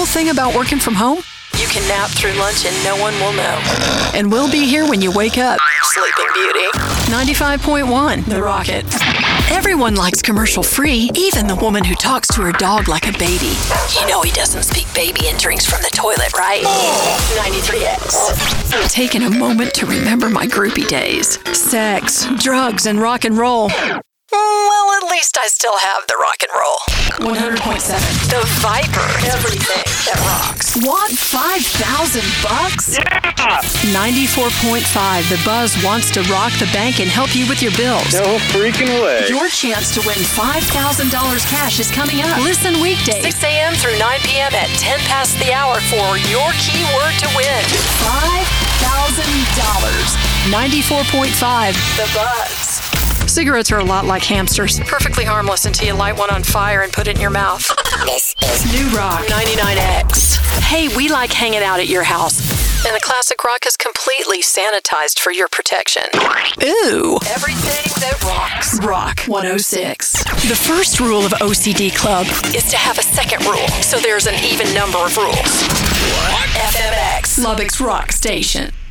cool thing about working from home? You can nap through lunch and no one will know. And we'll be here when you wake up, Sleeping Beauty. 95.1, The Rocket. Everyone likes commercial-free, even the woman who talks to her dog like a baby. You know he doesn't speak baby and drinks from the toilet, right? 93X. Taking a moment to remember my groupie days. Sex, drugs, and rock and roll. Well, at least I still have the rock and roll. 100.7. The Viper. Everything that rocks. Want $5,000? Yeah! 94.5. The Buzz wants to rock the bank and help you with your bills. No freaking way. Your chance to win $5,000 cash is coming up. Listen weekdays, 6 a.m. through 9 p.m. at 10 past the hour for your keyword to win. $5,000. 94.5. The Buzz. Cigarettes are a lot like hamsters. Perfectly harmless until you light one on fire and put it in your mouth. This is New Rock 99X. Hey, we like hanging out at your house. And the Classic Rock is completely sanitized for your protection. Ooh. Everything that rocks. Rock 106. The first rule of OCD Club is to have a second rule, so there's an even number of rules. What? FMX, Lubbock's Rock Station.